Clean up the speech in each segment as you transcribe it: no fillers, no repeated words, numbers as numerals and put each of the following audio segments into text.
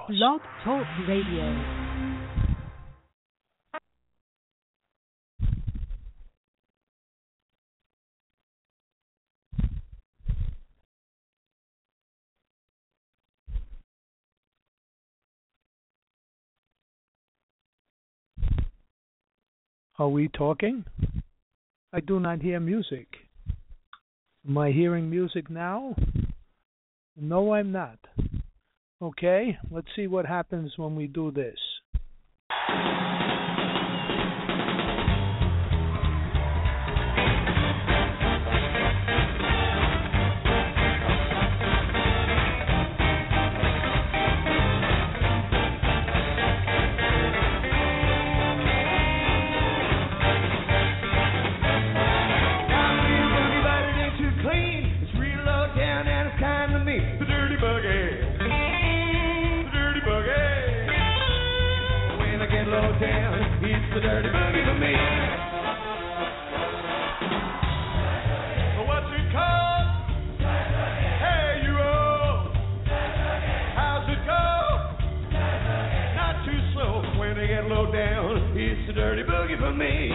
Blog Talk Radio. Are we talking? I do not hear music. Am I hearing music now? No, I'm not. Okay, let's see what happens when we do this. The dirty boogie for me. What's it called? Hey, you all. How's it go? Not too slow when they get low down. It's the dirty boogie for me.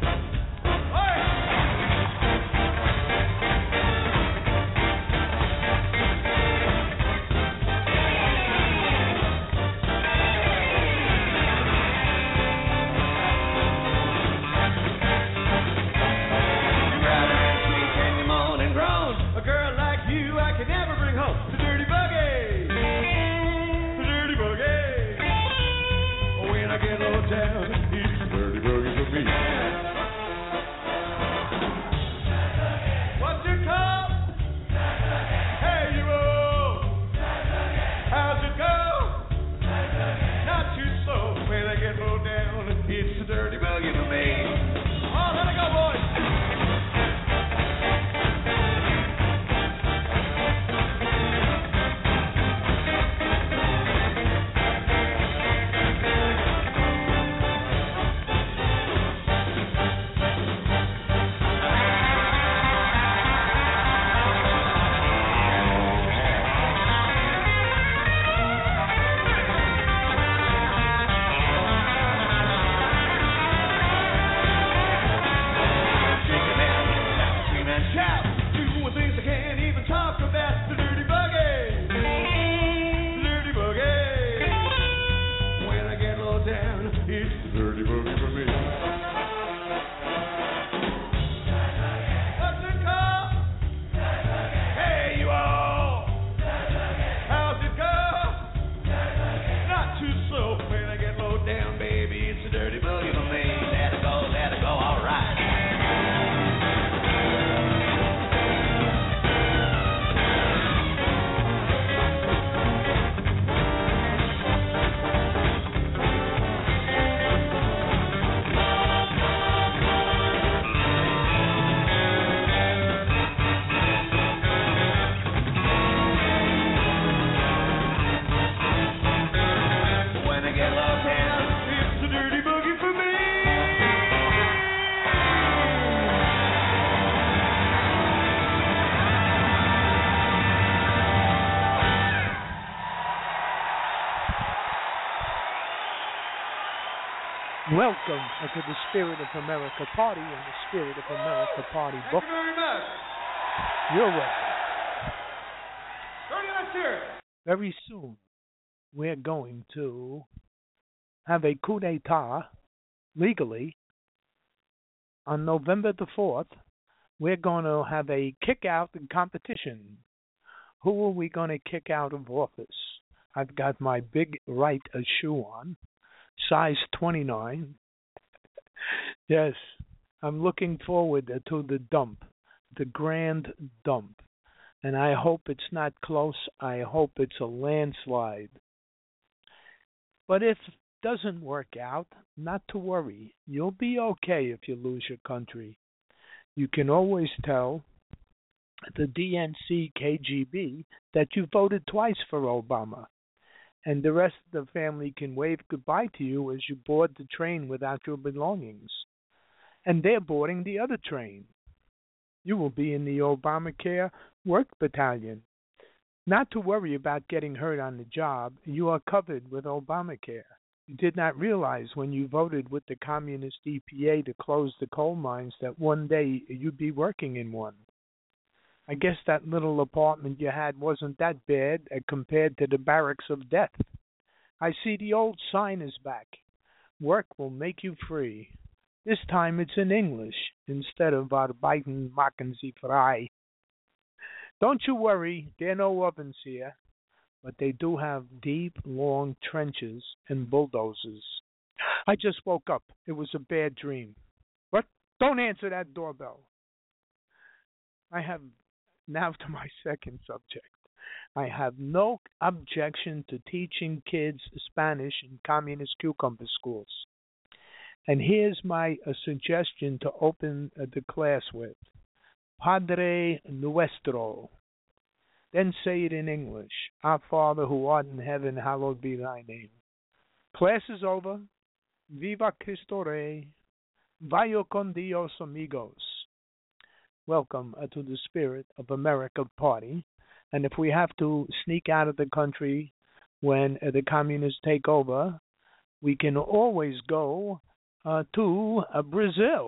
Welcome to the Spirit of America Party and the Spirit of America Party book. Thank you very much. You're welcome. Let's hear it. Very soon, we're going to have a coup d'etat legally. On November the 4th, we're going to have a kick-out competition. Who are we going to kick out of office? I've got my big right shoe on. Size 29. Yes, I'm looking forward to the dump, the grand dump. And I hope it's not close. I hope it's a landslide. But if it doesn't work out, not to worry. You'll be okay if you lose your country. You can always tell the DNC KGB that you voted twice for Obama. And the rest of the family can wave goodbye to you as you board the train without your belongings. And they're boarding the other train. You will be in the Obamacare work battalion. Not to worry about getting hurt on the job. You are covered with Obamacare. You did not realize when you voted with the communist EPA to close the coal mines that one day you'd be working in one. I guess that little apartment you had wasn't that bad compared to the barracks of death. I see the old sign is back. Work will make you free. This time it's in English instead of Arbeiten machen Sie frei. Don't you worry, there are no ovens here, but they do have deep, long trenches and bulldozers. I just woke up. It was a bad dream. But don't answer that doorbell. I have now to my second subject. I have no objection to teaching kids Spanish in communist cucumber schools. And here's my suggestion to open the class with. Padre Nuestro. Then say it in English. Our Father who art in heaven, hallowed be thy name. Class is over. Viva Cristo Rey. Vayo con Dios, amigos. Welcome to the Spirit of America party. And if we have to sneak out of the country when the communists take over, we can always go to Brazil.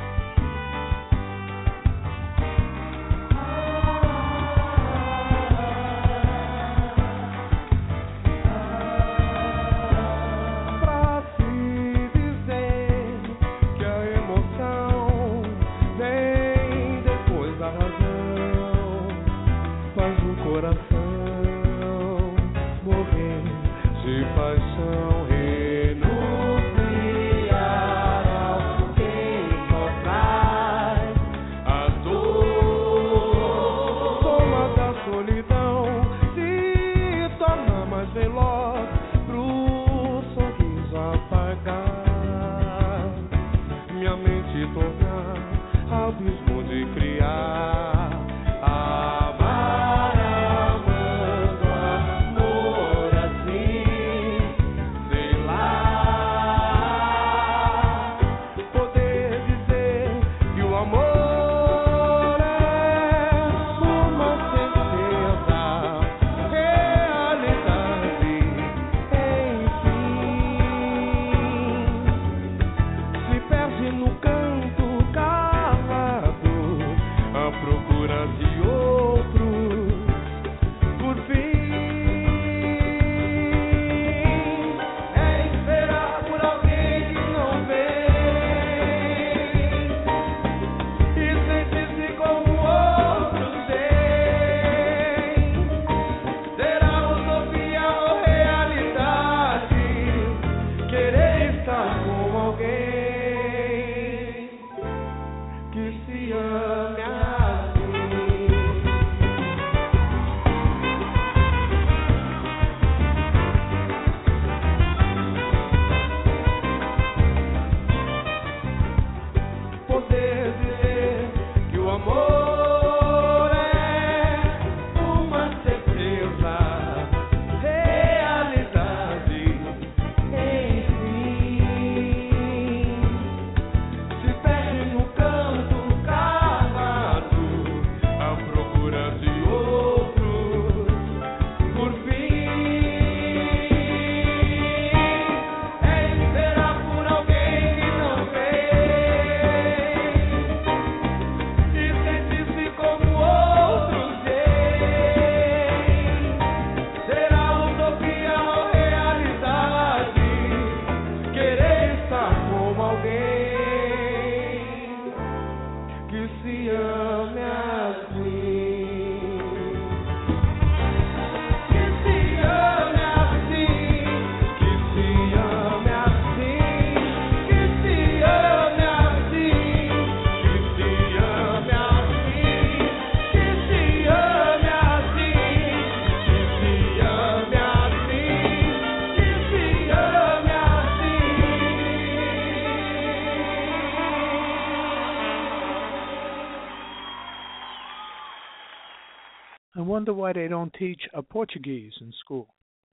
I wonder why they don't teach Portuguese in school.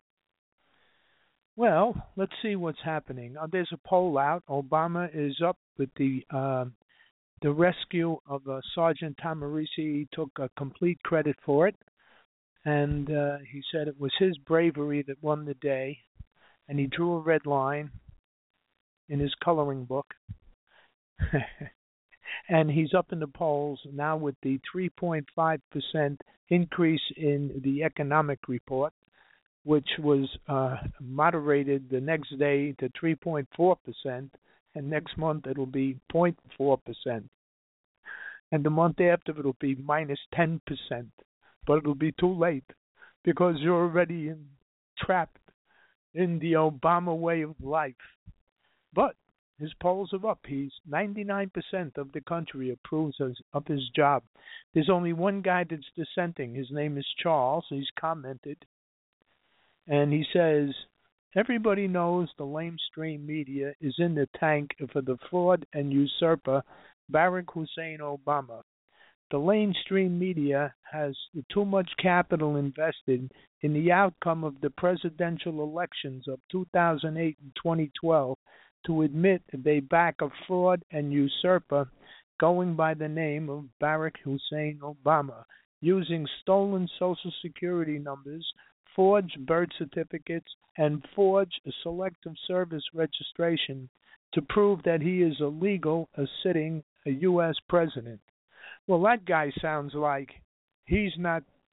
Well, let's see what's happening. There's a poll out. Obama is up with the rescue of Sergeant Tamarisi. He took complete credit for it. And he said it was his bravery that won the day, and he drew a red line in his coloring book. And he's up in the polls now with the 3.5% increase in the economic report, which was moderated the next day to 3.4%, and next month it'll be 0.4%. And the month after it'll be minus 10%. But it'll be too late because you're already trapped in the Obama way of life. But his polls are up. He's 99% of the country approves of his job. There's only one guy that's dissenting. His name is Charles. He's commented. And he says, everybody knows the lamestream media is in the tank for the fraud and usurper Barack Hussein Obama. The lamestream media has too much capital invested in the outcome of the presidential elections of 2008 and 2012 to admit they back a fraud and usurper going by the name of Barack Hussein Obama, using stolen Social Security numbers, forged birth certificates, and forged selective service registration to prove that he is illegal as sitting a U.S. president. Well, that guy sounds like he's not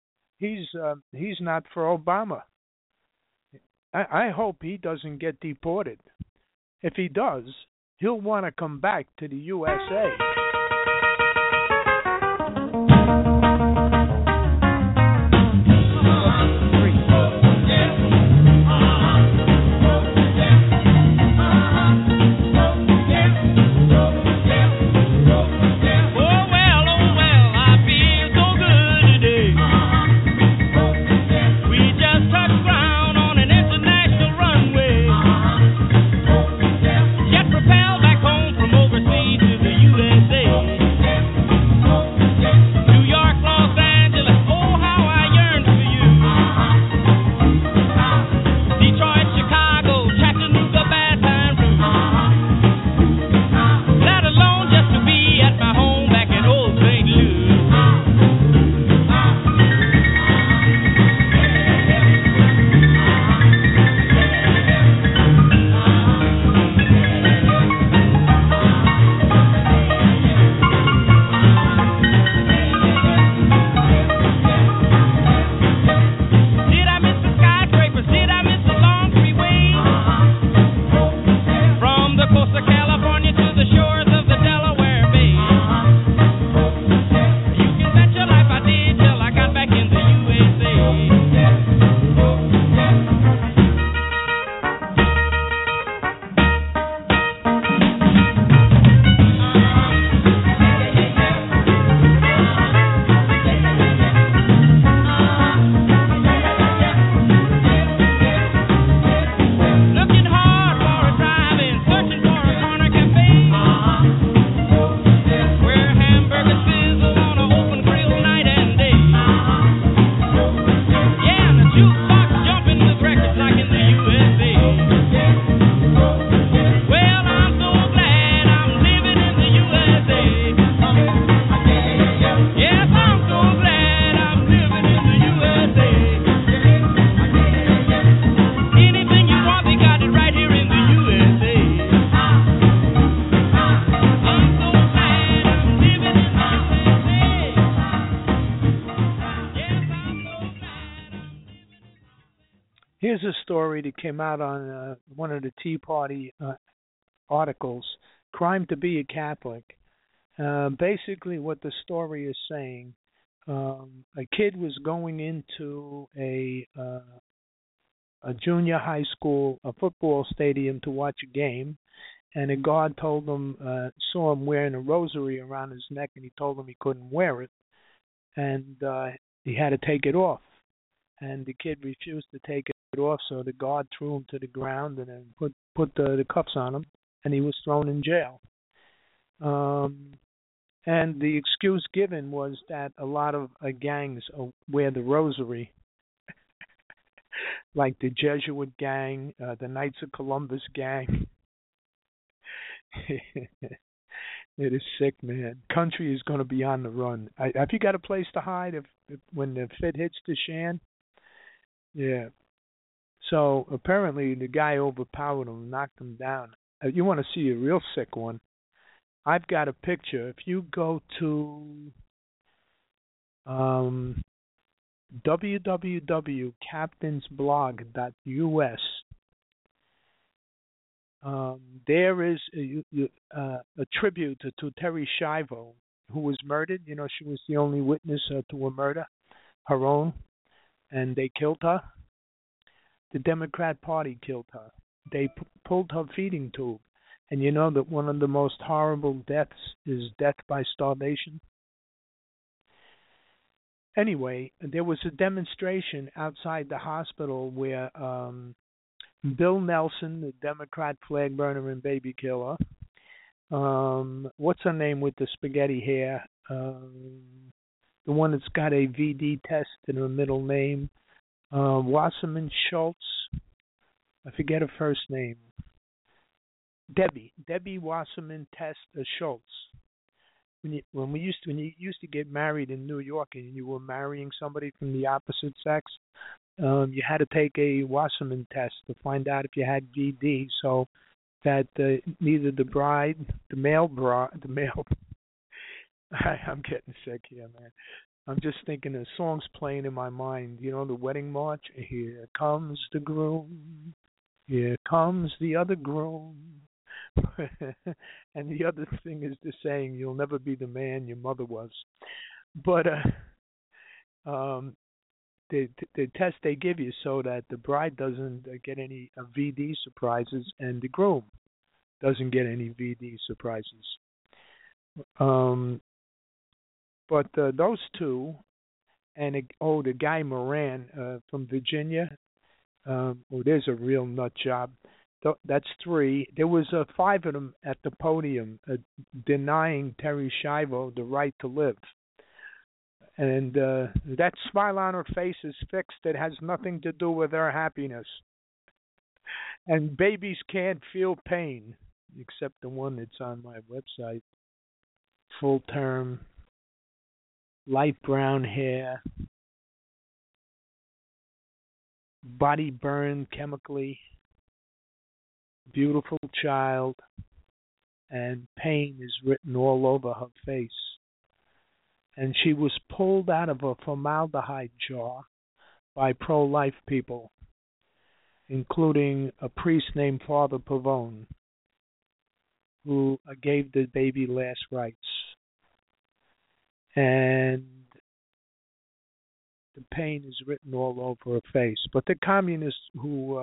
for Obama. I hope he doesn't get deported. If he does, he'll want to come back to the USA. Here's a story that came out on one of the Tea Party articles, Crime to be a Catholic. Basically what the story is saying, a kid was going into a junior high school, a football stadium to watch a game, and a guard told him, saw him wearing a rosary around his neck, and he told him he couldn't wear it, and he had to take it off. And the kid refused to take it off, so the guard threw him to the ground and then put the cuffs on him, and he was thrown in jail. And the excuse given was that a lot of gangs wear the rosary, like the Jesuit gang, the Knights of Columbus gang. It is sick, man. Country is going to be on the run. Have you got a place to hide? when the fit hits the shan. Yeah. So apparently the guy overpowered him, knocked him down. You want to see a real sick one? I've got a picture. If you go to www.captainsblog.us, there is a tribute to Terri Schiavo, who was murdered. You know, she was the only witness to a murder, her own, and they killed her. The Democrat Party killed her. They pulled her feeding tube. And you know that one of the most horrible deaths is death by starvation? Anyway, there was a demonstration outside the hospital where Bill Nelson, the Democrat flag burner and baby killer, what's her name with the spaghetti hair? The one that's got a VD test in her middle name, Wasserman Schultz. I forget her first name. Debbie Wasserman Test Schultz. When you used to get married in New York and you were marrying somebody from the opposite sex, you had to take a Wasserman test to find out if you had VD, so that neither the bride, the male, I'm getting sick here, man. I'm just thinking of songs playing in my mind. You know, the wedding march. Here comes the groom. Here comes the other groom. And the other thing is the saying, "You'll never be the man your mother was." But the test they give you so that the bride doesn't get any VD surprises and the groom doesn't get any VD surprises. But those two, and the guy Moran from Virginia, there's a real nut job. That's three. There was 5 of them at the podium denying Terri Schiavo the right to live. And that smile on her face is fixed. It has nothing to do with her happiness. And babies can't feel pain, except the one that's on my website. Full term, light brown hair, body burned chemically, beautiful child, and pain is written all over her face. And she was pulled out of a formaldehyde jar by pro-life people, including a priest named Father Pavone, who gave the baby last rites. And the pain is written all over her face. But the communists who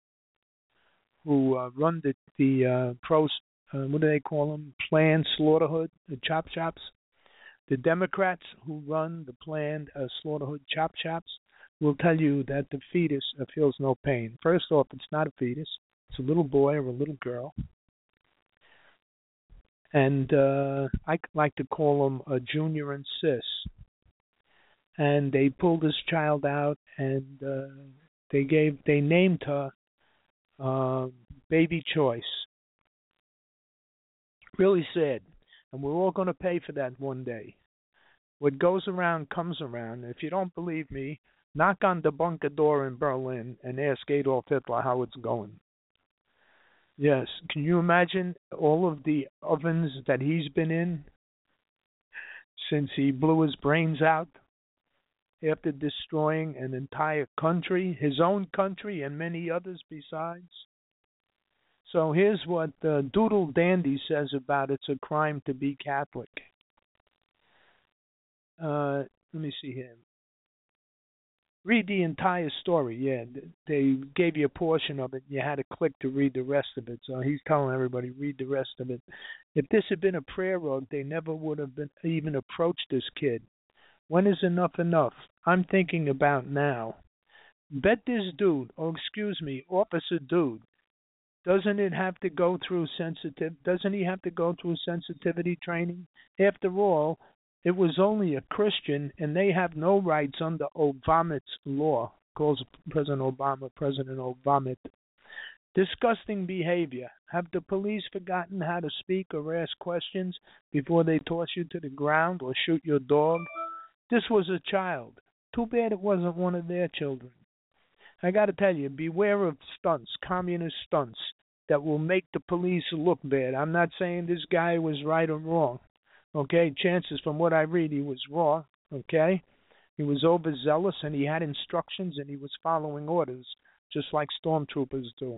run the what do they call them? Planned slaughterhood, the chop shops. The Democrats who run the planned slaughterhood chop shops will tell you that the fetus feels no pain. First off, it's not a fetus. It's a little boy or a little girl. And I like to call them a junior and cis. And they pulled this child out, and they named her Baby Choice. Really sad. And we're all going to pay for that one day. What goes around comes around. If you don't believe me, knock on the bunker door in Berlin and ask Adolf Hitler how it's going. Yes, can you imagine all of the ovens that he's been in since he blew his brains out after destroying an entire country, his own country, and many others besides? So here's what Doodle Dandy says about it's a crime to be Catholic. Let me see here. Read the entire story. Yeah, they gave you a portion of it. You had to click to read the rest of it. So he's telling everybody, read the rest of it. If this had been a prayer rug, they never would have been even approached this kid. When is enough enough? I'm thinking about now. Bet this dude, Officer Dude, doesn't he have to go through sensitivity training? After all, it was only a Christian, and they have no rights under Obama's law, calls President Obama. Disgusting behavior. Have the police forgotten how to speak or ask questions before they toss you to the ground or shoot your dog? This was a child. Too bad it wasn't one of their children. I got to tell you, beware of stunts, communist stunts, that will make the police look bad. I'm not saying this guy was right or wrong. Okay, chances from what I read, he was wrong. Okay, he was overzealous and he had instructions and he was following orders, just like stormtroopers do.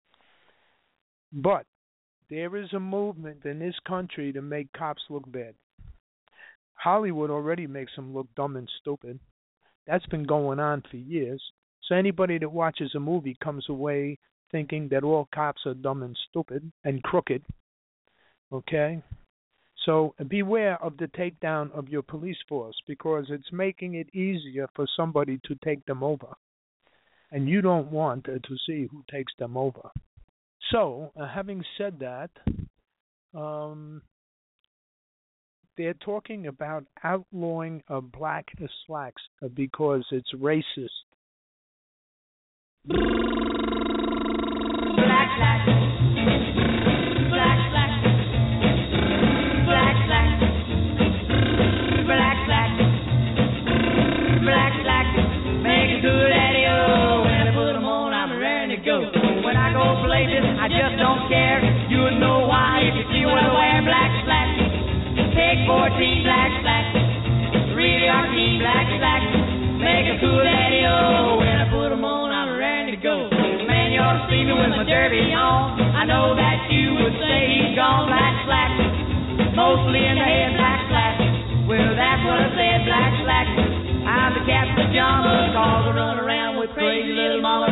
But there is a movement in this country to make cops look bad. Hollywood already makes them look dumb and stupid. That's been going on for years. So anybody that watches a movie comes away thinking that all cops are dumb and stupid and crooked. Okay? So beware of the takedown of your police force, because it's making it easier for somebody to take them over. And you don't want to see who takes them over. So, having said that, they're talking about outlawing black slacks because it's racist. Black slacks, black slacks, black slacks, black slacks, black slacks, make it good daddy-o. When I put them on, I'm raring to go. When I go places, I just don't care. You would know why if you see what I wear. Black slacks, take 14 black slacks, really are key black slacks, make it cool daddy-o. When I put them on, I'm raring to go. Man, you ought to see me with my derby on. I know that you would say he's gone. Black slacks, mostly in the head, black slacks. Well, that's what I said, black slacks. I'm the Captain John, cause I run around with crazy little mama.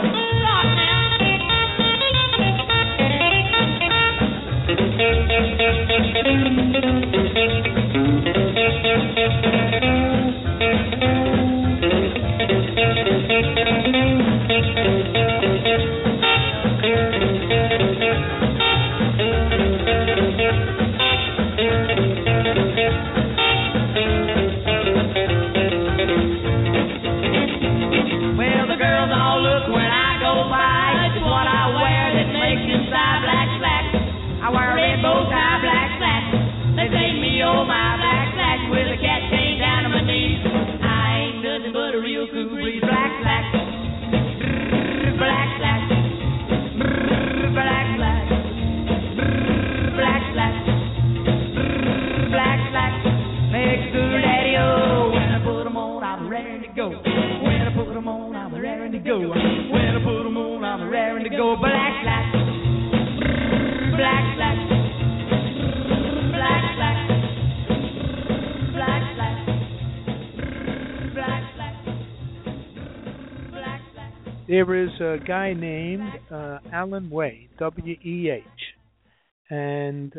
Well, the girls all look when I go by. It's what I wear that makes inside black slacks. I wear a red bow tie, black slacks. They say me, oh my, black slacks with a cat chain down to my knees. I ain't nothing but a real cool breeze, black slacks. Black slacks. Black slacks. Black slacks. Black slacks. Make cool daddy-o. When I put them on, I'm raring to go. When I put them on, I'm raring to go. When I put them on, I'm raring to go. Black slacks. Black slacks. Black slacks. Black slacks. Black slacks. Black slacks. There is a guy named Alan Way, W-E-H, and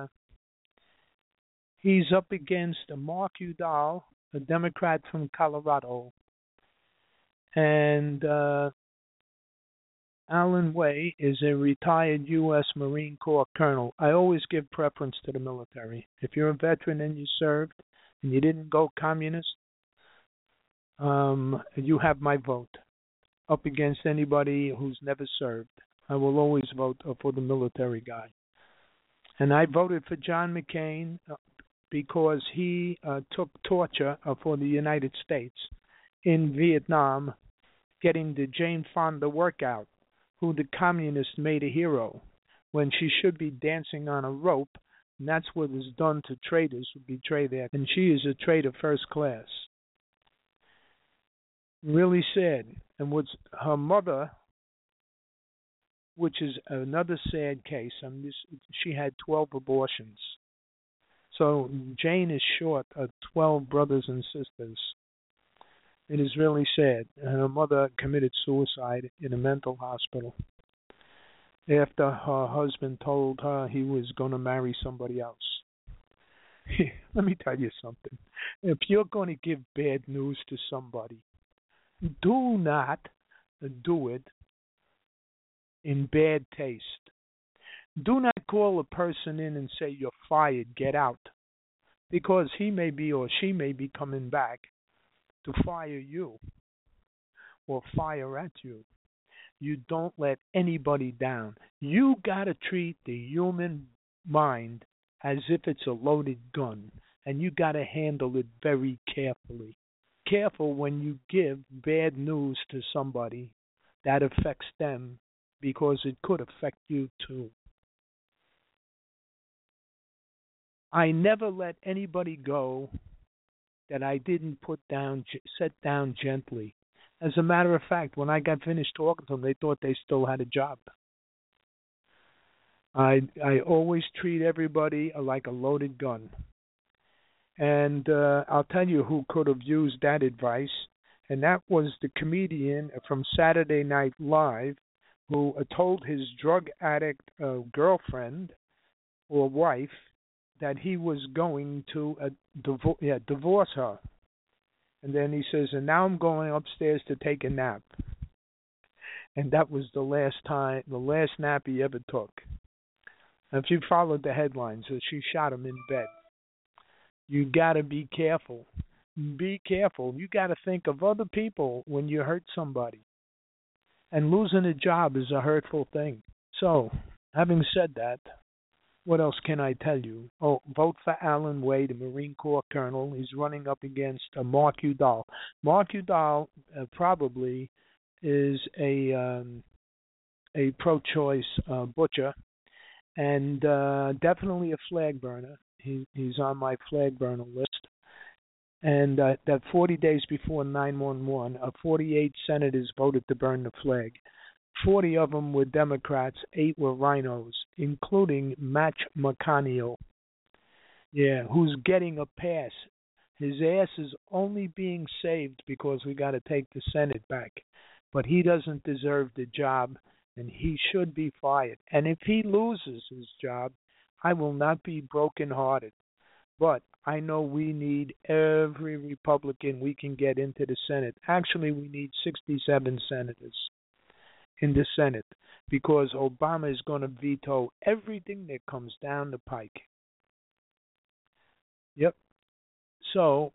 he's up against Mark Udall, a Democrat from Colorado. And Alan Way is a retired U.S. Marine Corps colonel. I always give preference to the military. If you're a veteran and you served and you didn't go communist, you have my vote. Up against anybody who's never served, I will always vote for the military guy. And I voted for John McCain because he took torture for the United States in Vietnam, getting the Jane Fonda workout, who the communists made a hero, when she should be dancing on a rope, and that's what is done to traitors who betray their. And she is a traitor first class. Really sad. And what's her mother, which is another sad case. She had 12 abortions. So Jane is short of 12 brothers and sisters. It is really sad. And her mother committed suicide in a mental hospital after her husband told her he was going to marry somebody else. Let me tell you something. If you're going to give bad news to somebody, do not do it in bad taste. Do not call a person in and say, "You're fired, get out," because he may be or she may be coming back to fire you or fire at you. You don't let anybody down. You got to treat the human mind as if it's a loaded gun, and you got to handle it very carefully. careful when you give bad news to somebody that affects them because it could affect you too. I never let anybody go that I didn't set down gently. As a matter of fact, when I got finished talking to them, they thought they still had a job. I always treat everybody like a loaded gun. And I'll tell you who could have used that advice, and that was the comedian from Saturday Night Live who told his drug addict girlfriend or wife that he was going to divorce her. And then he says, and now I'm going upstairs to take a nap. And that was the last nap he ever took. And if you followed the headlines, she shot him in bed. You got to be careful. Be careful. You got to think of other people when you hurt somebody. And losing a job is a hurtful thing. So, having said that, what else can I tell you? Oh, vote for Alan Wade, a Marine Corps colonel. He's running up against Mark Udall. Mark Udall probably is a pro-choice butcher and definitely a flag burner. He's on my flag burner list. And that 40 days before 9/11, 48 senators voted to burn the flag. 40 of them were Democrats, 8 were rhinos, including Mitch McConnell. Yeah, who's getting a pass. His ass is only being saved because we got to take the Senate back. But he doesn't deserve the job, and he should be fired. And if he loses his job, I will not be brokenhearted. But I know we need every Republican we can get into the Senate. Actually, we need 67 senators in the Senate because Obama is going to veto everything that comes down the pike. Yep. So,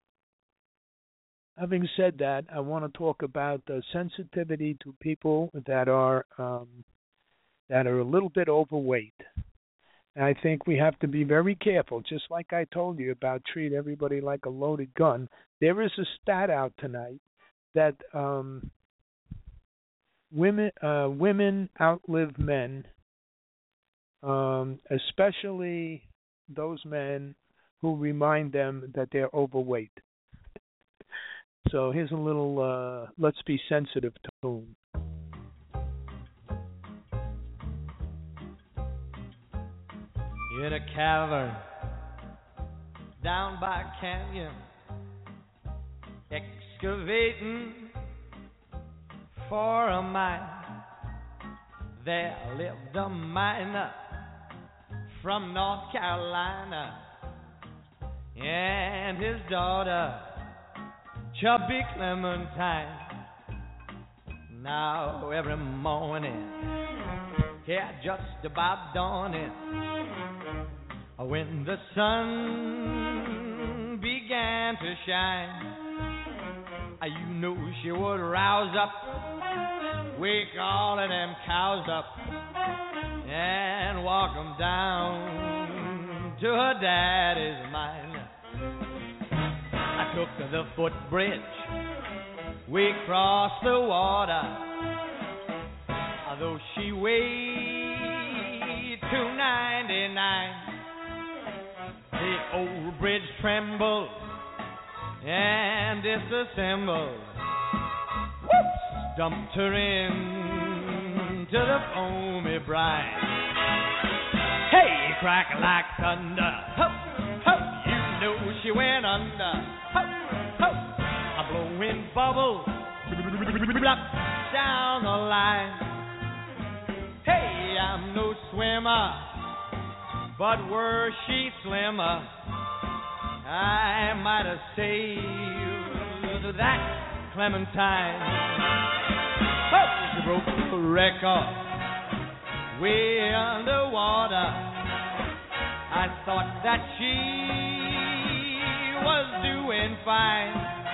having said that, I want to talk about the sensitivity to people that are a little bit overweight. And I think we have to be very careful, just like I told you about treat everybody like a loaded gun. There is a stat out tonight that women outlive men, especially those men who remind them that they're overweight. So here's a little let's be sensitive tone. In a cavern down by a canyon, excavating for a mine, there lived a miner from North Carolina and his daughter, Chubby Clementine. Now every morning, yeah, just about dawning, when the sun began to shine, you knew she would rouse up, wake all of them cows up, and walk them down to her daddy's mine. I took the footbridge, we crossed the water, though she weighed 299. The old bridge trembled and disassembled. Whoops! Dumped her into the foamy brine. Hey, crack like thunder. Hup, hup, you know she went under. Hup, hup, a blowing bubbles down the line. Hey, I'm no swimmer, but were she slimmer, I might have saved that Clementine. Oh, she broke the record way underwater. I thought that she was doing fine.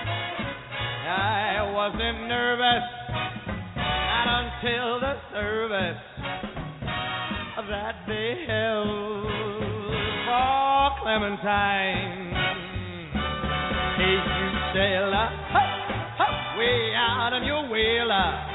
I wasn't nervous, not until the service that they held for Clementine. Hey, you sail way out on your whale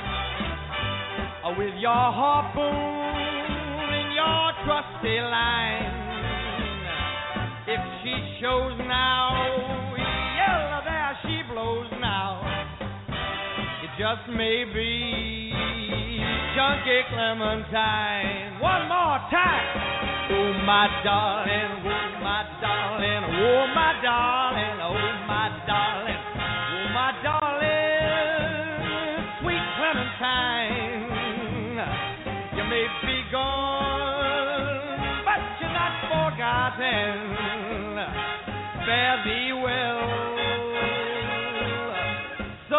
with your harpoon and your trusty line. If she shows now, yell, there she blows now. It just may be Chunky Clementine. One more time. Oh my darling, oh my darling, oh my darling, oh my darling, oh my darling, sweet Clementine. You may be gone, but you're not forgotten. Fare thee well. So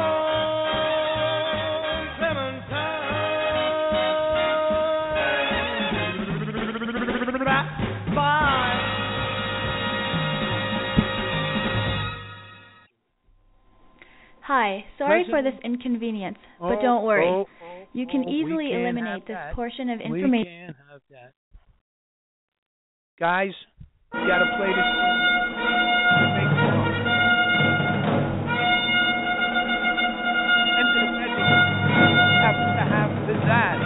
long, Clementine. Bye. Hi, sorry for this inconvenience, but don't worry. You can easily eliminate this portion of information. We can't have that. Guys, you gotta play this. Make it up. Into the bedroom. Have to have that.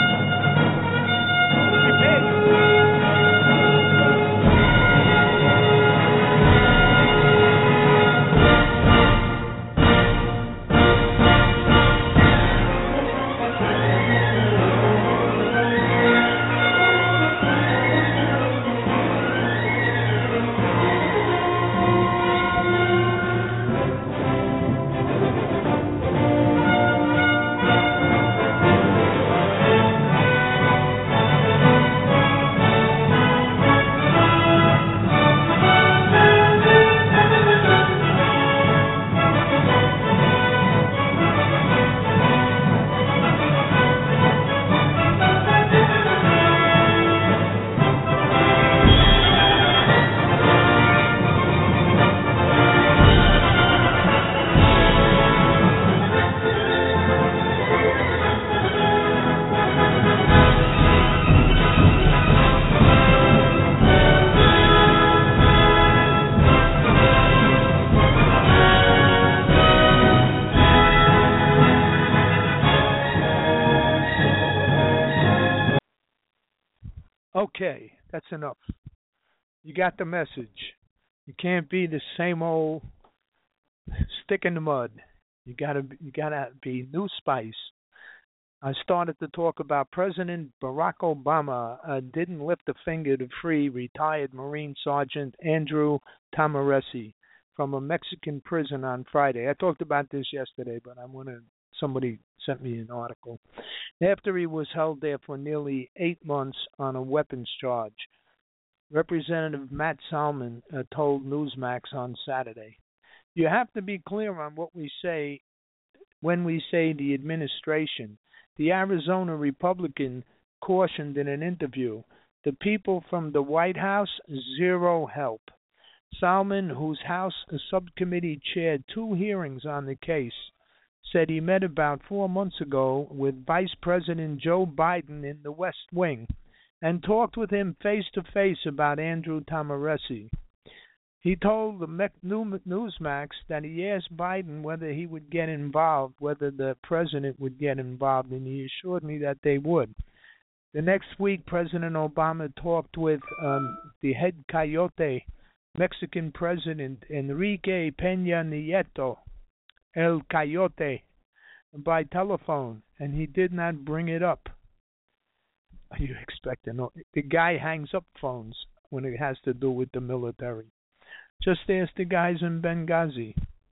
Okay, that's enough. You got the message. You can't be the same old stick in the mud. You gotta be new spice. I started to talk about President Barack Obama didn't lift a finger to free retired Marine Sergeant Andrew Tamaresi from a Mexican prison on Friday. I talked about this yesterday, but somebody sent me an article. After he was held there for nearly 8 months on a weapons charge, Representative Matt Salmon told Newsmax on Saturday. You have to be clear on what we say when we say the administration. The Arizona Republican cautioned in an interview, the people from the White House, zero help. Salmon, whose House subcommittee chaired 2 hearings on the case, said he met about 4 months ago with Vice President Joe Biden in the West Wing and talked with him face-to-face about Andrew Tamaresi. He told the Newsmax that he asked Biden whether he would get involved, whether the president would get involved, and he assured me that they would. The next week, President Obama talked with the head coyote, Mexican President Enrique Peña Nieto, El Coyote, by telephone, and he did not bring it up. You expect the guy hangs up phones when it has to do with the military. Just ask the guys in Benghazi.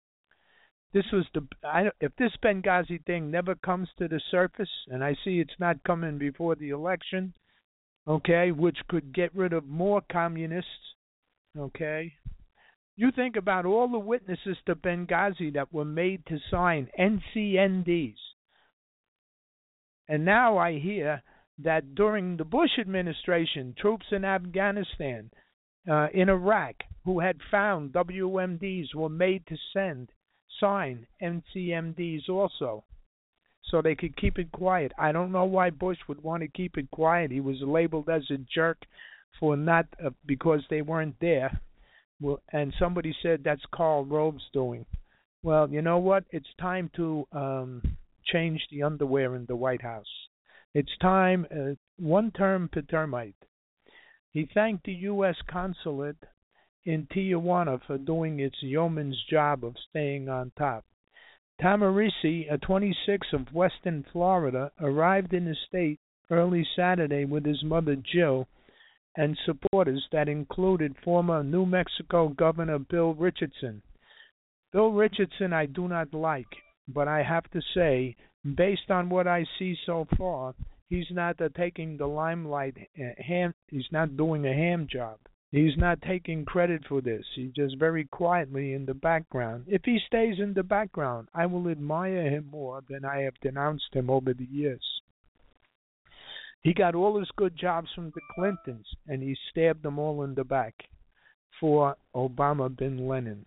If this Benghazi thing never comes to the surface, and I see it's not coming before the election, okay, which could get rid of more communists, okay. You think about all the witnesses to Benghazi that were made to sign NCNDs. And now I hear that during the Bush administration, troops in Afghanistan, in Iraq, who had found WMDs were made to sign NCMDs also, so they could keep it quiet. I don't know why Bush would want to keep it quiet. He was labeled as a jerk for not because they weren't there. Well, and somebody said that's Karl Rove's doing. Well, you know what? It's time to change the underwear in the White House. It's time, one term per termite. He thanked the U.S. consulate in Tijuana for doing its yeoman's job of staying on top. Tamarisi, a 26 of Western Florida, arrived in the state early Saturday with his mother Jill and supporters that included former New Mexico Governor Bill Richardson. Bill Richardson I do not like, but I have to say, based on what I see so far, he's not taking the limelight. He's not doing a ham job. He's not taking credit for this. He's just very quietly in the background. If he stays in the background, I will admire him more than I have denounced him over the years. He got all his good jobs from the Clintons, and he stabbed them all in the back for Obama bin Laden.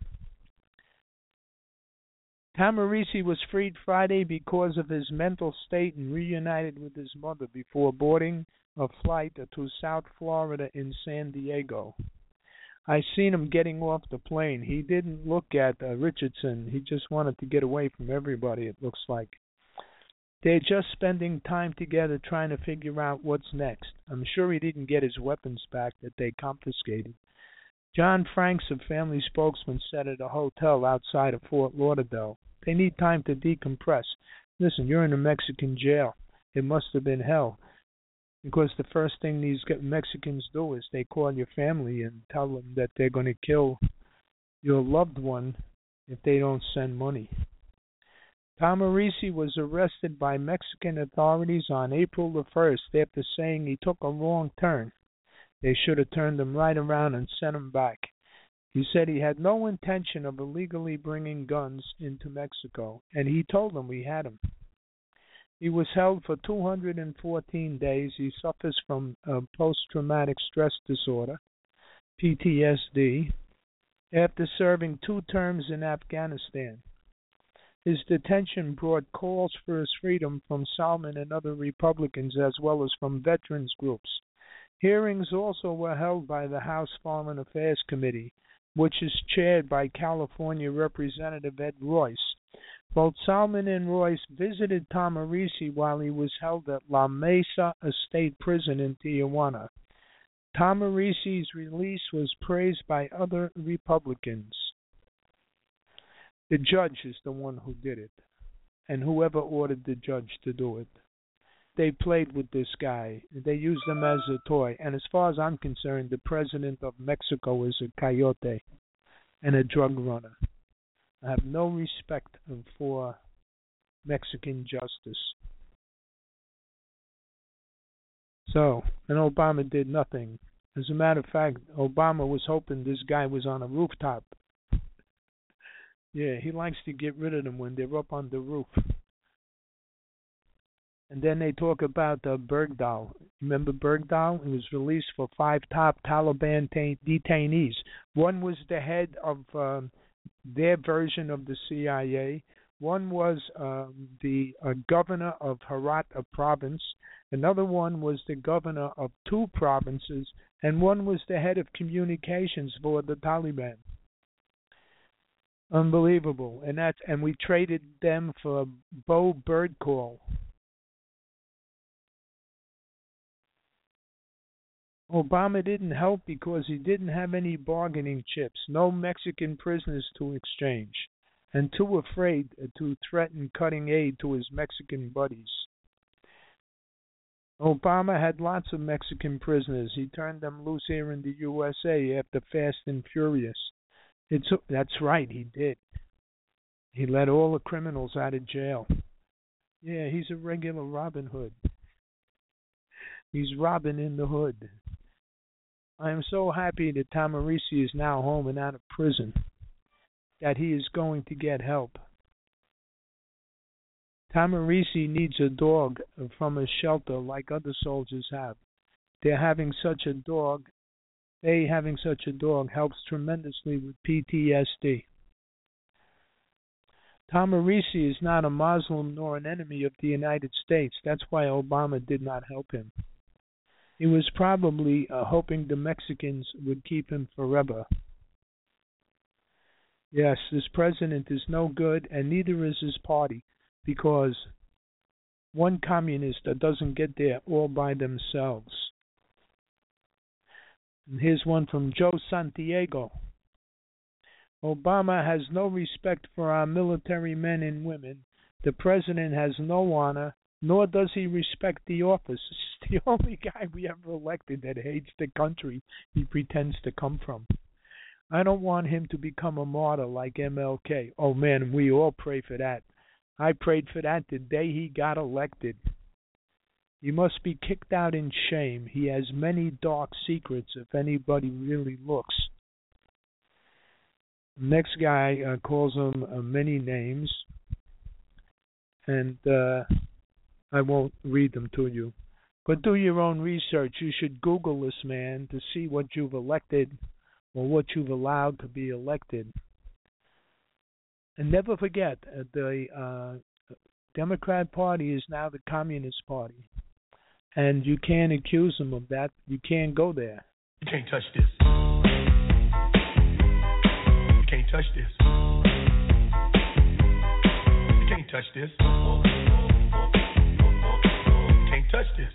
Tamarisi was freed Friday because of his mental state and reunited with his mother before boarding a flight to South Florida in San Diego. I seen him getting off the plane. He didn't look at Richardson. He just wanted to get away from everybody, it looks like. They're just spending time together trying to figure out what's next. I'm sure he didn't get his weapons back that they confiscated. John Franks, a family spokesman, said at a hotel outside of Fort Lauderdale, they need time to decompress. Listen, you're in a Mexican jail. It must have been hell. Because the first thing these Mexicans do is they call your family and tell them that they're going to kill your loved one if they don't send money. Tamarisi was arrested by Mexican authorities on April the 1st after saying he took a wrong turn. They should have turned him right around and sent him back. He said he had no intention of illegally bringing guns into Mexico, and he told them we had them. He was held for 214 days. He suffers from post-traumatic stress disorder, PTSD, after serving 2 terms in Afghanistan. His detention brought calls for his freedom from Salman and other Republicans, as well as from veterans groups. Hearings also were held by the House Foreign Affairs Committee, which is chaired by California Representative Ed Royce. Both Salman and Royce visited Tamarisi while he was held at La Mesa, a state prison in Tijuana. Tamarisi's release was praised by other Republicans. The judge is the one who did it, and whoever ordered the judge to do it. They played with this guy. They used him as a toy. And as far as I'm concerned, the president of Mexico is a coyote and a drug runner. I have no respect for Mexican justice. So, and Obama did nothing. As a matter of fact, Obama was hoping this guy was on a rooftop. Yeah, he likes to get rid of them when they're up on the roof. And then they talk about Bergdahl. Remember Bergdahl? He was released for 5 top Taliban detainees. One was the head of their version of the CIA. One was the governor of Herat province. Another one was the governor of 2 provinces. And one was the head of communications for the Taliban. Unbelievable. And we traded them for Bo Birdcall. Obama didn't help because he didn't have any bargaining chips, no Mexican prisoners to exchange, and too afraid to threaten cutting aid to his Mexican buddies. Obama had lots of Mexican prisoners. He turned them loose here in the USA after Fast and Furious. That's right, he did. He let all the criminals out of jail. Yeah, he's a regular Robin Hood. He's Robin in the hood. I am so happy that Tamarisi is now home and out of prison, that he is going to get help. Tamarisi needs a dog from a shelter like other soldiers have. Having such a dog helps tremendously with PTSD. Tamarisi is not a Muslim nor an enemy of the United States. That's why Obama did not help him. He was probably hoping the Mexicans would keep him forever. Yes, this president is no good, and neither is his party, because one communist that doesn't get there all by themselves. And here's one from Joe Santiago. Obama has no respect for our military men and women. The president has no honor, nor does he respect the office. It's the only guy we ever elected that hates the country he pretends to come from. I don't want him to become a martyr like MLK. Oh man, we all pray for that. I prayed for that the day he got elected. He must be kicked out in shame. He has many dark secrets if anybody really looks. Next guy calls him many names, and I won't read them to you. But do your own research. You should Google this man to see what you've elected or what you've allowed to be elected. And never forget, the Democrat Party is now the Communist Party. And you can't accuse them of that. You can't go there. You can't touch this. You can't touch this. You can't touch this. You can't touch this.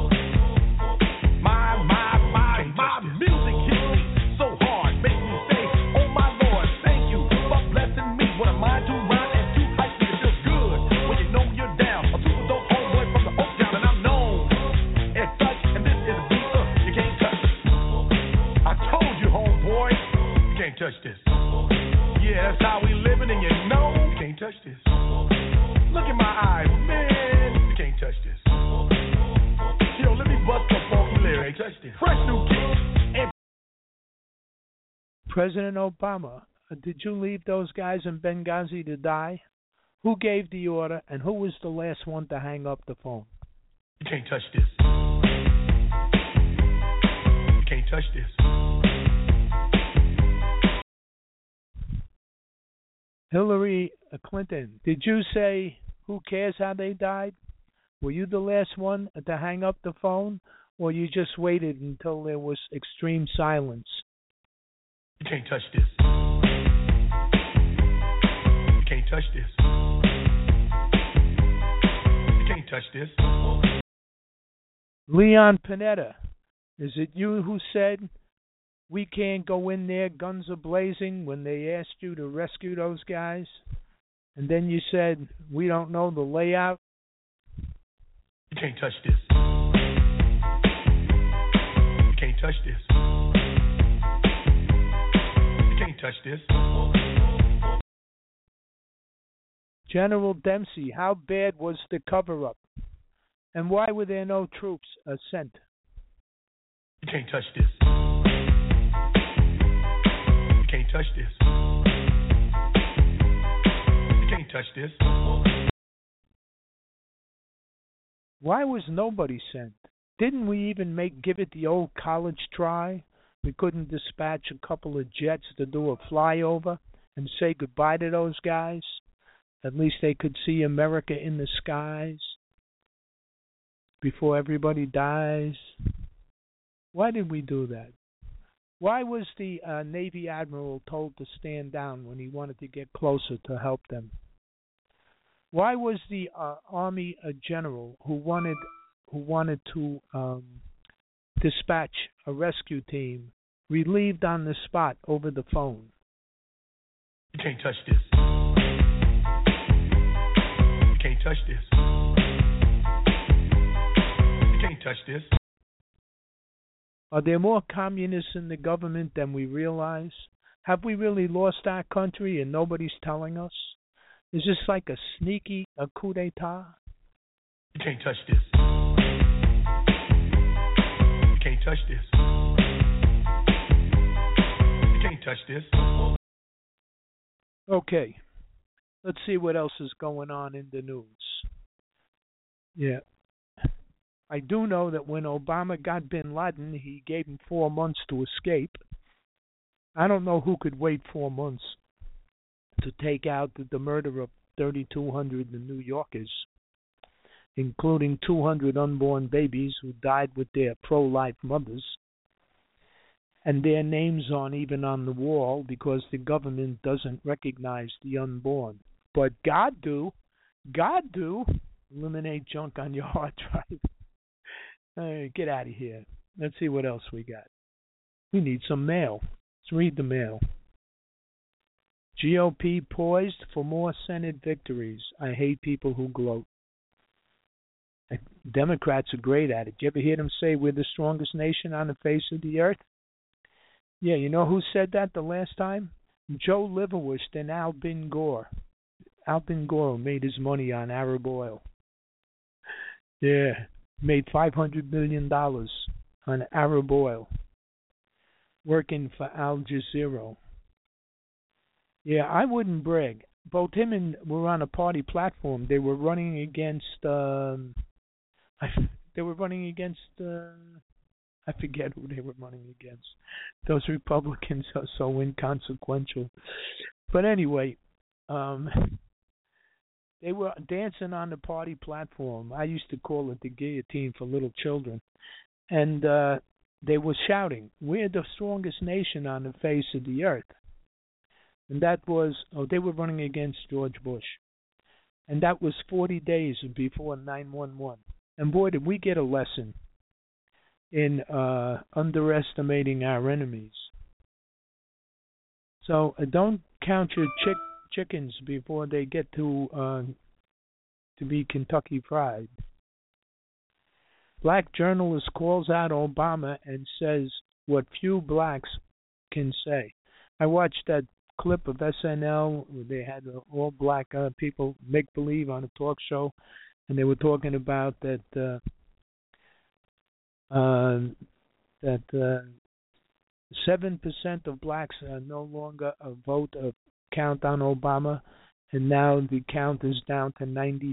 My music hits me so hard, makes me say, oh my Lord, thank you for blessing me. What am I to rhyme and to hype me? It feels good when you know you're down. A super dope homeboy from the Oak Town, and I'm known as such, and this is a beat you can't touch. I told you, homeboy, you can't touch this. Yeah, that's how we living, and you know you can't touch this. Look in my eyes, man, you can't touch this. Yo, let me bust up funky lyrics. Fresh new kicks. President Obama, did you leave those guys in Benghazi to die? Who gave the order, and who was the last one to hang up the phone? You can't touch this. You can't touch this. Hillary Clinton, did you say, who cares how they died? Were you the last one to hang up the phone, or you just waited until there was extreme silence? You can't touch this. You can't touch this. You can't touch this. Leon Panetta, is it you who said we can't go in there guns a blazing when they asked you to rescue those guys? And then you said we don't know the layout? You can't touch this. You can't touch this. You can't touch this. General Dempsey, how bad was the cover-up? And why were there no troops sent? You can't touch this. You can't touch this. You can't touch this. Why was nobody sent? Didn't we even give it the old college try? We couldn't dispatch a couple of jets to do a flyover and say goodbye to those guys? At least they could see America in the skies before everybody dies. Why did we do that? Why was the Navy Admiral told to stand down when he wanted to get closer to help them? Why was the Army General who wanted to dispatch a rescue team relieved on the spot over the phone? You can't touch this. You can't touch this. You can't touch this. Are there more communists in the government than we realize? Have we really lost our country and nobody's telling us? Is this like a sneaky coup d'etat? You can't touch this. You can't touch this. You can't touch this. Okay. Let's see what else is going on in the news. Yeah. I do know that when Obama got bin Laden, he gave him 4 months to escape. I don't know who could wait 4 months to take out the murder of 3,200 New Yorkers, including 200 unborn babies who died with their pro-life mothers. and their names aren't even on the wall because the government doesn't recognize the unborn. But God do. God do. Eliminate junk on your hard drive. Hey, get out of here. Let's see what else we got. We need some mail. Let's read the mail. GOP poised for more Senate victories. I hate people who gloat. Democrats are great at it. You ever hear them say we're the strongest nation on the face of the earth? Yeah, you know who said that the last time? Joe Liverwurst and Al Bin Gore. Al Bin Gore made his money on Arab oil. Yeah, made $500 million on Arab oil, working for Al Jazeera. Yeah, I wouldn't brag. Both him and were on a party platform. They were running against. They were running against. I forget who they were running against. Those Republicans are so inconsequential. But anyway, they were dancing on the party platform. I used to call it the guillotine for little children. And they were shouting, "We're the strongest nation on the face of the earth." And that was, they were running against George Bush. And that was 40 days before 9/11. And boy, did we get a lesson in underestimating our enemies. So don't count your chickens before they get to be Kentucky Fried. Black journalist calls out Obama and says what few blacks can say. I watched that clip of SNL where they had all black people make believe on a talk show, and they were talking about that 7% of blacks no longer vote count on Obama, and now the count is down to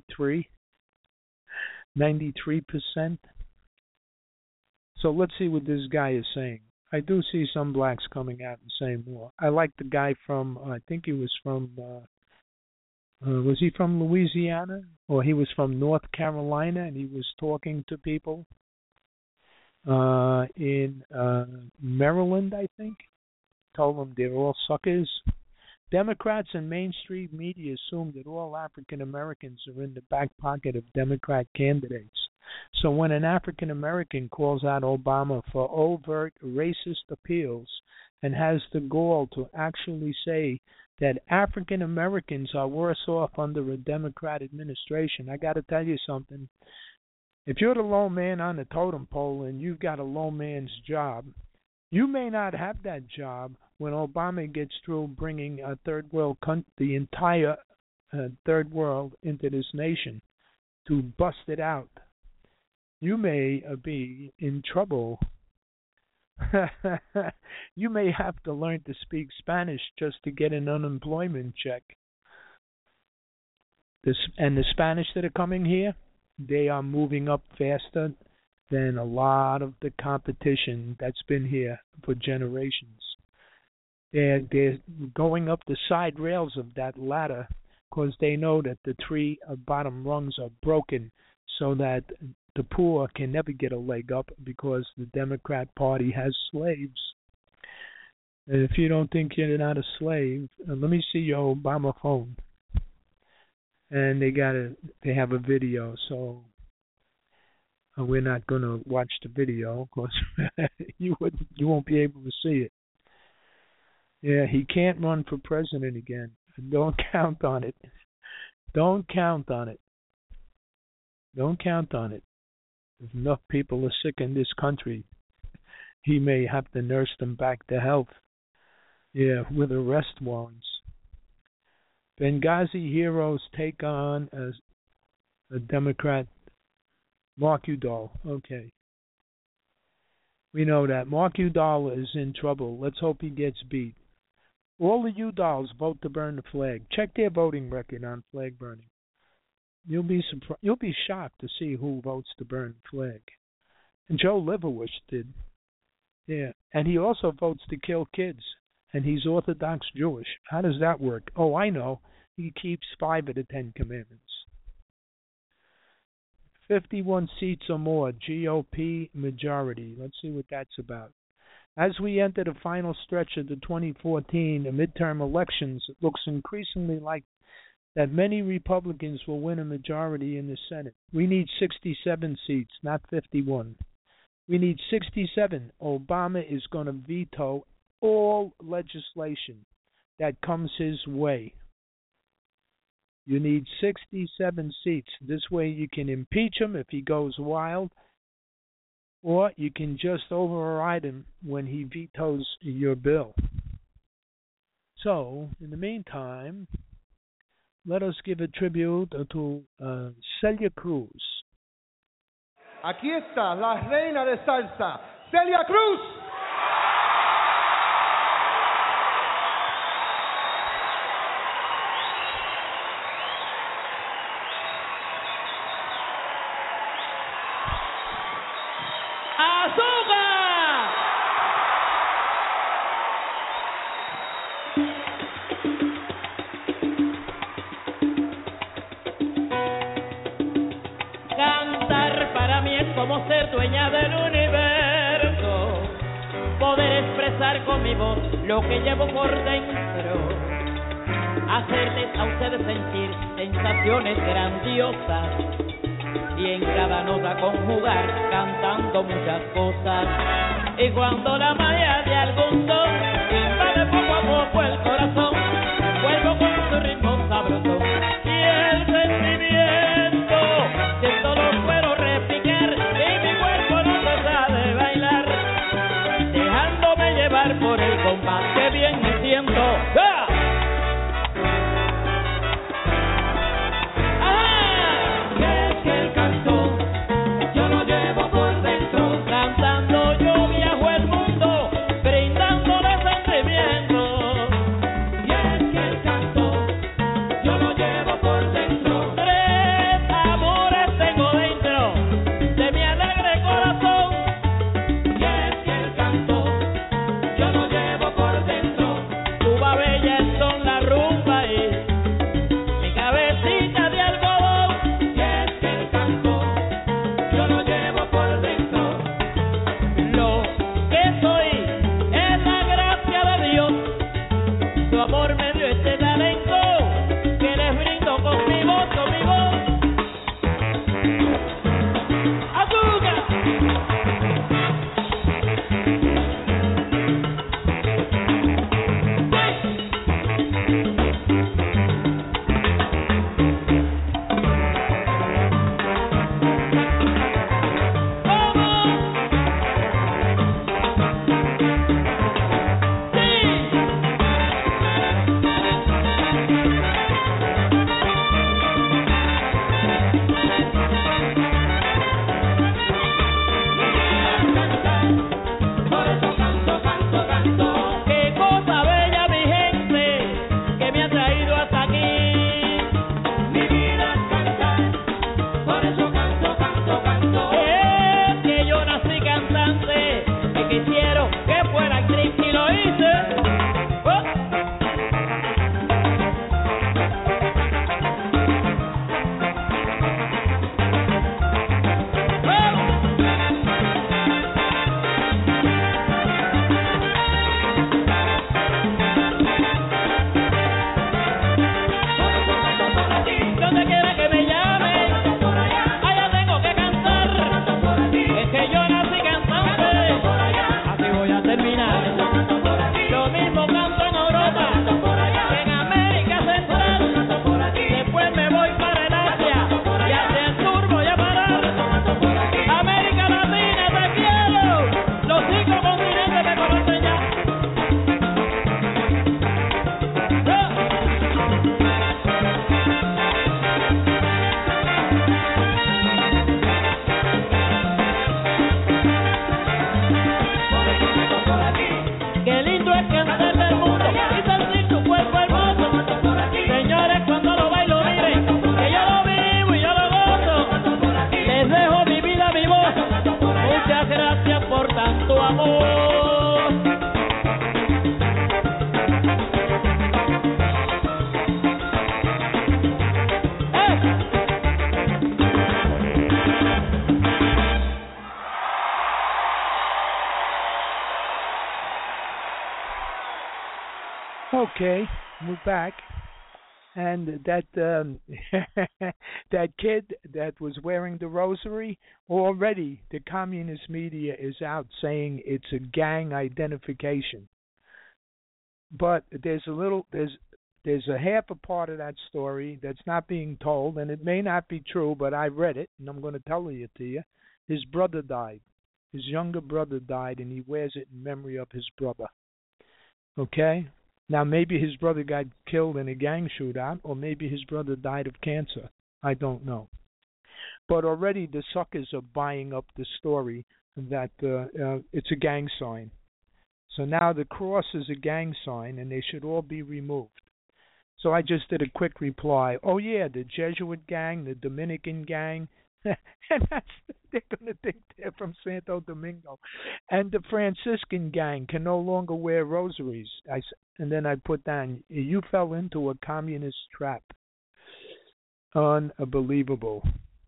93%. So let's see what this guy is saying. I do see some blacks coming out and saying more. I like the guy from, I think he was from, was he from Louisiana? Or he was from North Carolina, and he was talking to people in Maryland, I think. Told them they're all suckers. Democrats and mainstream media assume that all African Americans are in the back pocket of Democrat candidates. So when an African American calls out Obama for overt racist appeals and has the gall to actually say that African Americans are worse off under a Democrat administration, I got to tell you something. If you're the low man on the totem pole and you've got a low man's job, you may not have that job when Obama gets through bringing a third world the entire third world into this nation to bust it out. You may be in trouble. You may have to learn to speak Spanish just to get an unemployment check. And the Spanish that are coming here, they are moving up faster than a lot of the competition that's been here for generations. They're going up the side rails of that ladder because they know that the three bottom rungs are broken so that the poor can never get a leg up because the Democrat Party has slaves. And if you don't think you're not a slave, let me see your Obama phone. And they have a video, so we're not going to watch the video because you won't be able to see it. Yeah, he can't run for president again. Don't count on it. Don't count on it. Don't count on it. If enough people are sick in this country, he may have to nurse them back to health. Yeah, with arrest warrants. Benghazi heroes take on a Democrat, Mark Udall. Okay. We know that. Mark Udall is in trouble. Let's hope he gets beat. All the Udalls vote to burn the flag. Check their voting record on flag burning. You'll be shocked to see who votes to burn the flag. And Joe Liverwurst did. Yeah. And he also votes to kill kids. And he's Orthodox Jewish. How does that work? Oh, I know. He keeps 5 of the 10 commandments. 51 seats or more, GOP majority. Let's see what that's about. As we enter the final stretch of the 2014 midterm elections, it looks increasingly like that many Republicans will win a majority in the Senate. We need 67 seats, not 51. We need 67. Obama is going to veto all legislation that comes his way. You need 67 seats. This way you can impeach him if he goes wild, or you can just override him when he vetoes your bill. So, in the meantime, let us give a tribute to Celia Cruz. Aquí está la reina de salsa, Celia Cruz. Como ser dueña del universo, poder expresar con mi voz lo que llevo por dentro, hacerles a ustedes sentir sensaciones grandiosas y en cada nota conjugar cantando muchas cosas. Y cuando la magia de algún don invade poco a poco el corazón, vuelvo con su ritmo sabroso y el sentimiento que solo puedo replicar. Por el compás que bien me siento. ¡Ah! ¡Ah! Es que el canto yo lo llevo por dentro. Cantando yo viajo el mundo, brindándole sentimiento. Y es que el canto yo lo llevo por dentro. Tres amores tengo dentro de mi alegre corazón. Y es que el canto yo lo llevo por dentro. Cuba bella son la rumba y mi cabecita de algodón. Y es que el canto yo lo llevo por dentro. Lo que soy es la gracia de Dios. Su amor me dio este talento que les brindo con mi voz, con mi voz. ¡Azúcar! Okay, we're back. And that that kid that was wearing the rosary, already the communist media is out saying it's a gang identification. But there's a half a part of that story that's not being told, and it may not be true, but I read it, and I'm going to tell it to you. His brother died. His younger brother died, and he wears it in memory of his brother. Okay? Now, maybe his brother got killed in a gang shootout, or maybe his brother died of cancer. I don't know. But already the suckers are buying up the story that it's a gang sign. So now the cross is a gang sign, and they should all be removed. So I just did a quick reply. Oh, yeah, the Jesuit gang, the Dominican gang, and they're going to think they're from Santo Domingo. And the Franciscan gang can no longer wear rosaries. And then I put down, you fell into a communist trap. Unbelievable.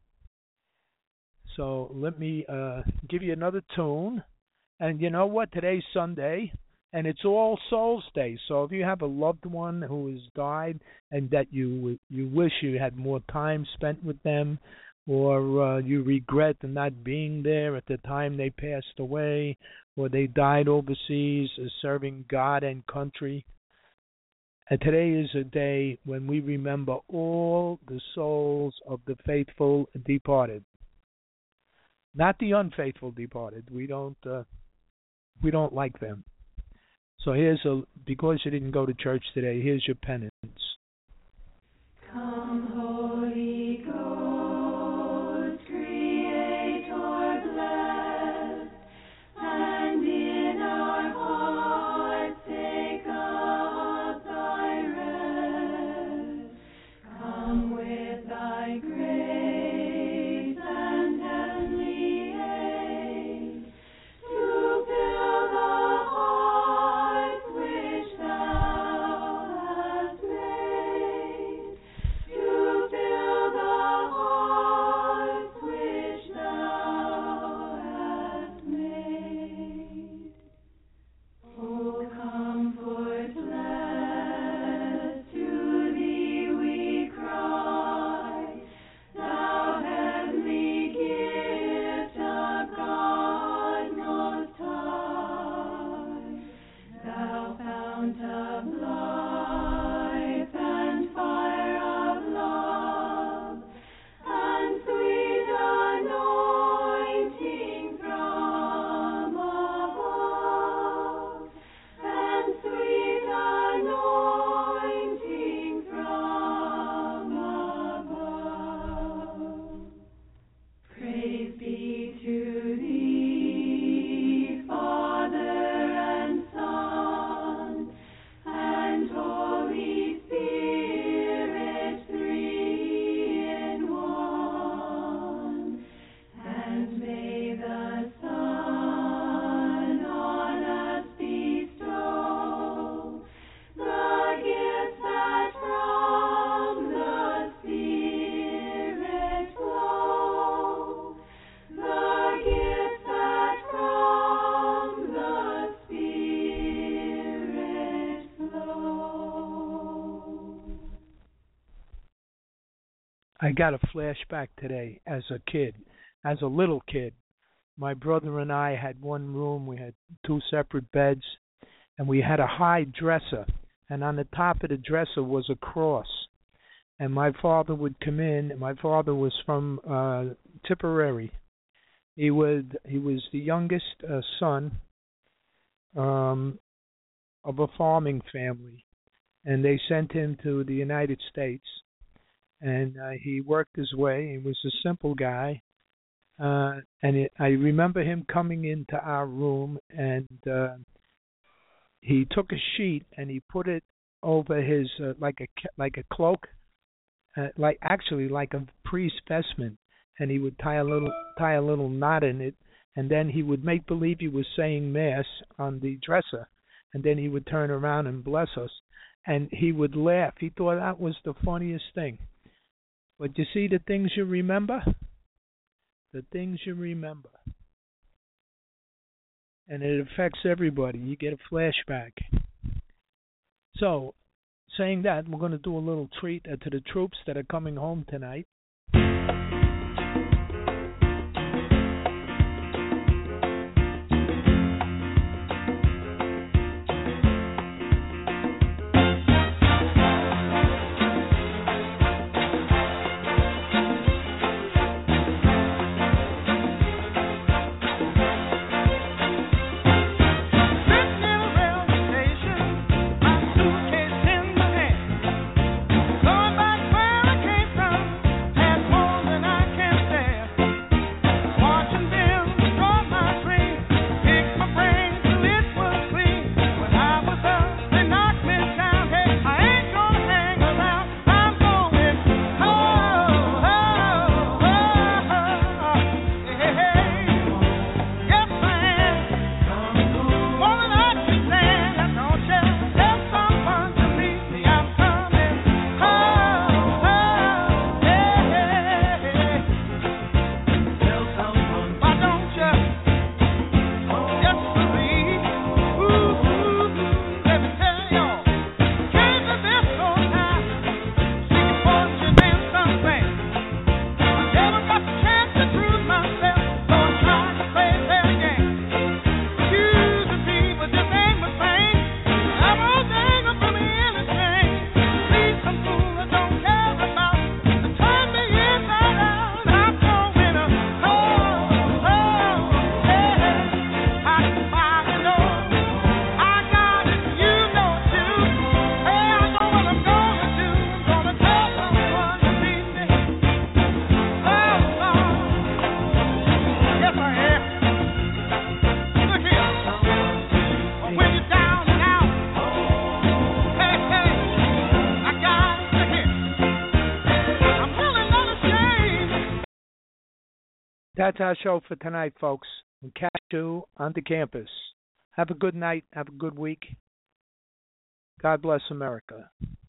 So let me give you another tune. And you know what? Today's Sunday, and it's All Souls Day. So if you have a loved one who has died and that you wish you had more time spent with them, or you regret not being there at the time they passed away, or they died overseas serving God and country. And today is a day when we remember all the souls of the faithful departed. Not the unfaithful departed. We don't like them. So because you didn't go to church today, here's your penance. Come, Holy Ghost, Creator blessed, and in our hearts take up thy rest. Come with thy grace and heavenly aid to fill the hearts which thou hast made. To fill the hearts which thou hast made. O comfort blessed, to thee we cry, thou heavenly gift of God most high, thou fount of life and fire of love, and sweet anointing from above, and sweet anointing from above. Praise be to thee, Father and Son, and Holy Spirit, three in one. And may the Son on us bestow the gifts that from the Spirit flow, the gifts that from the Spirit flow. I got a flashback today as a kid, as a little kid. My brother and I had one room. We had two separate beds, and we had a high dresser. And on the top of the dresser was a cross. And my father would come in. My father was from Tipperary. He was the youngest son of a farming family, and they sent him to the United States. And he worked his way. He was a simple guy. I remember him coming into our room, and he took a sheet and he put it over his like a cloak, like a priest vestment, and he would tie a little knot in it, and then he would make believe he was saying mass on the dresser, and then he would turn around and bless us, and he would laugh. He thought that was the funniest thing. But you see the things you remember? The things you remember. And it affects everybody. You get a flashback. So, saying that, we're going to do a little treat to the troops that are coming home tonight. That's our show for tonight, folks. And catch you on the campus. Have a good night. Have a good week. God bless America.